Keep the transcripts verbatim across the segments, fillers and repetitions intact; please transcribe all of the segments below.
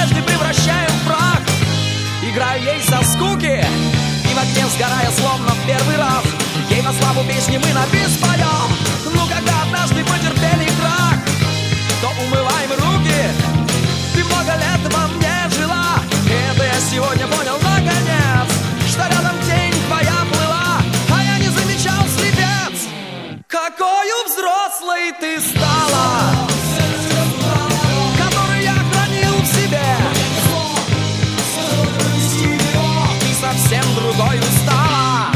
надежды превращаю в прах. Играю ей со скуки, и в огне сгорая, словно в первый раз. Ей на славу песни мы на бис поем. Ну, когда однажды потерпели крах, то умываем руки. Ты много лет во мне жила, и это я сегодня понял наконец, что рядом тень твоя плыла, а я не замечал, слепец. Какою взрослой ты стала, которую я хранил в себе. Ты совсем другой стала.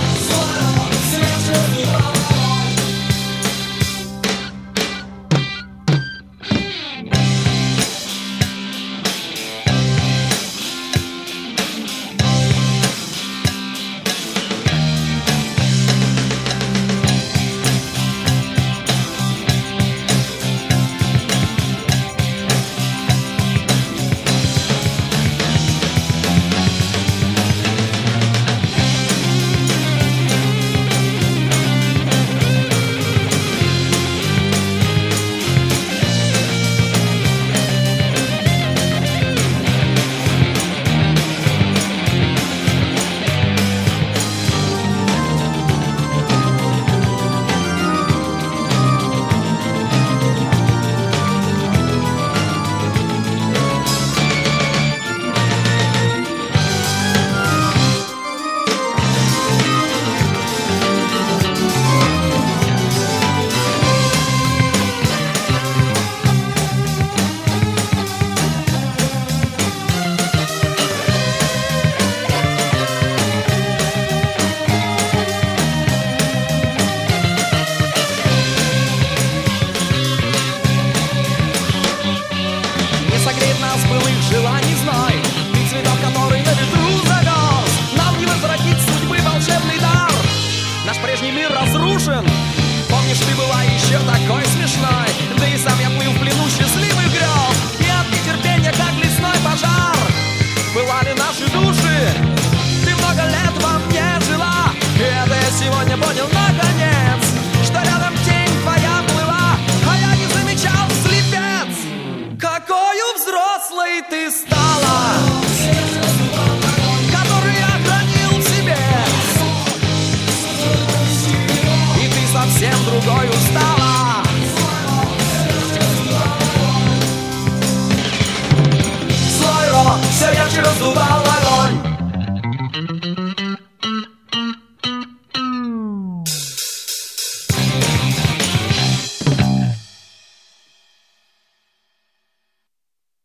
Былых желаний зной, ты цветок, который на ветру завез. Нам не возвратить судьбы волшебный дар. Наш прежний мир разрушен. Помнишь, ты была еще такой смешной, да и сам я плыл в плену счастливых грез. И от нетерпения, как лесной пожар, пылали наши души. Ты много лет во мне жила, и это я сегодня понял наконец, что рядом тень твоя плыла, а я не замечал, слепец. Какою взрослой ты стала, которую я хранил в себе. И ты совсем другой стала. Злой рок все ярче раздувала